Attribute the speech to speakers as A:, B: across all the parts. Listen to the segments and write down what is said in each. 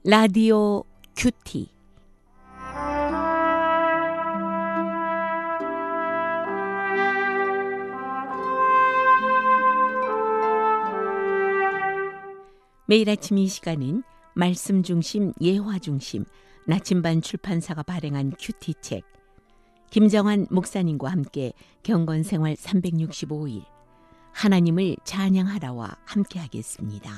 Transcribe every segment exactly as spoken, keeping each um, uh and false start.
A: 라디오 큐티. 매일 아침 이 시간은 말씀 중심, 예화 중심, 나침반 출판사가 발행한 큐티 책, 김정환 목사님과 함께 경건생활 삼백육십오 일, 하나님을 찬양하라와 함께 하겠습니다.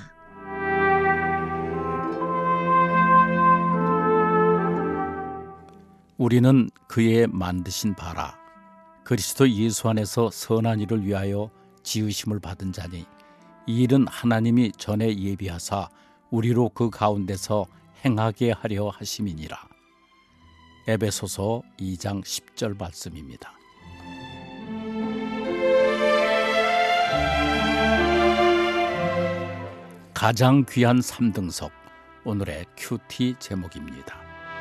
B: 우리는 그의 만드신 바라 그리스도 예수 안에서 선한 일을 위하여 지으심을 받은 자니 이 일은 하나님이 전에 예비하사 우리로 그 가운데서 행하게 하려 하심이니라. 에베소서 이 장 십 절 말씀입니다. 가장 귀한 삼등석, 오늘의 큐티 제목입니다.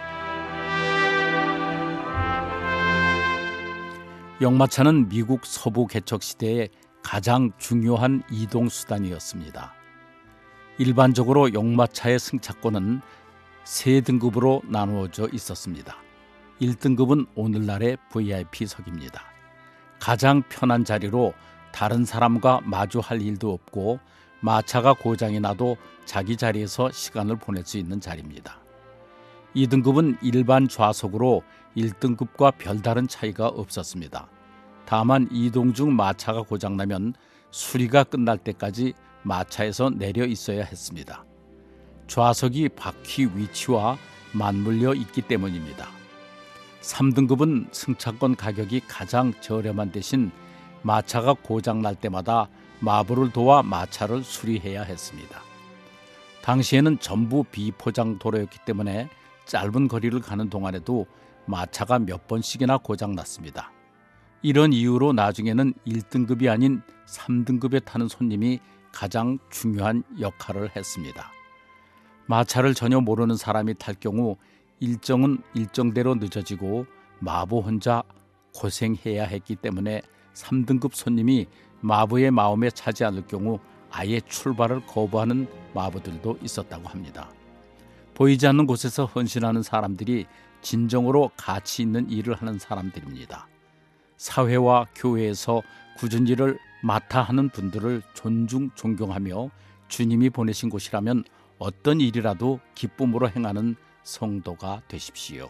B: 역마차는 미국 서부 개척 시대의 가장 중요한 이동수단이었습니다. 일반적으로 역마차의 승차권은 세 등급으로 나누어져 있었습니다. 일 등급은 오늘날의 브이아이피석입니다. 가장 편한 자리로 다른 사람과 마주할 일도 없고 마차가 고장이 나도 자기 자리에서 시간을 보낼 수 있는 자리입니다. 이 등급은 일반 좌석으로 일 등급과 별다른 차이가 없었습니다. 다만 이동 중 마차가 고장나면 수리가 끝날 때까지 마차에서 내려 있어야 했습니다. 좌석이 바퀴 위치와 맞물려 있기 때문입니다. 삼 등급은 승차권 가격이 가장 저렴한 대신 마차가 고장날 때마다 마부를 도와 마차를 수리해야 했습니다. 당시에는 전부 비포장 도로였기 때문에 짧은 거리를 가는 동안에도 마차가 몇 번씩이나 고장났습니다. 이런 이유로 나중에는 일 등급이 아닌 삼 등급에 타는 손님이 가장 중요한 역할을 했습니다. 마차를 전혀 모르는 사람이 탈 경우 일정은 일정대로 늦어지고 마부 혼자 고생해야 했기 때문에 삼 등급 손님이 마부의 마음에 차지 않을 경우 아예 출발을 거부하는 마부들도 있었다고 합니다. 보이지 않는 곳에서 헌신하는 사람들이 진정으로 가치 있는 일을 하는 사람들입니다. 사회와 교회에서 굳은 일을 맡아 하는 분들을 존중, 존경하며 주님이 보내신 곳이라면 어떤 일이라도 기쁨으로 행하는 성도가 되십시오.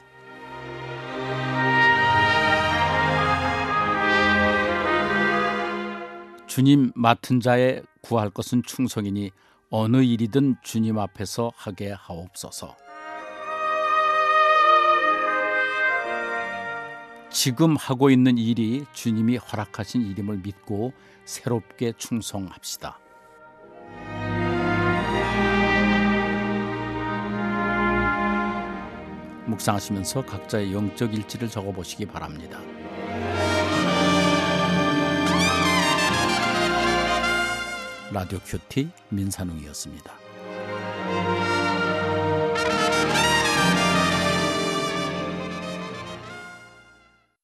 B: 주님 맡은 자에 구할 것은 충성이니 어느 일이든 주님 앞에서 하게 하옵소서. 지금 하고 있는 일이 주님이 허락하신 일임을 믿고 새롭게 충성합시다. 묵상하시면서 각자의 영적 일지를 적어보시기 바랍니다. 라디오 큐티 민산웅이었습니다.